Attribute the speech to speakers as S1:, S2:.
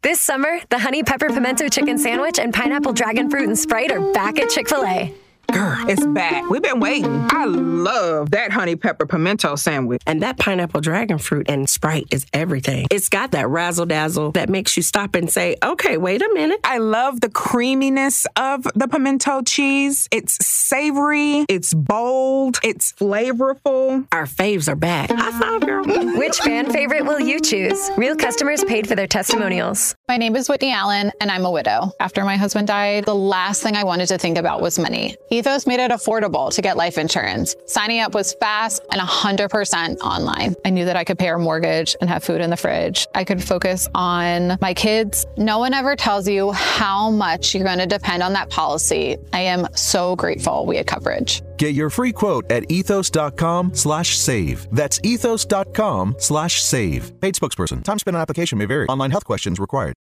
S1: This summer, the Honey Pepper Pimento Chicken Sandwich and Pineapple Dragon Fruit and Sprite are back at Chick-fil-A.
S2: Girl, it's back. We've been waiting. I love that honey pepper pimento sandwich.
S3: And that pineapple dragon fruit and Sprite is everything. It's got that razzle-dazzle that makes you stop and say, okay, wait a minute.
S2: I love the creaminess of the pimento cheese. It's savory. It's bold. It's flavorful.
S3: Our faves are back. High five, girl.
S1: Which fan favorite will you choose? Real customers paid for their testimonials.
S4: My name is Whitney Allen, and I'm a widow. After my husband died, the last thing I wanted to think about was money. Ethos made it affordable to get life insurance. Signing up was fast and 100% online. I knew that I could pay our mortgage and have food in the fridge. I could focus on my kids. No one ever tells you how much you're going to depend on that policy. I am so grateful we had coverage.
S5: Get your free quote at ethos.com/save. That's ethos.com/save. Paid spokesperson. Time spent on application may vary. Online health questions required.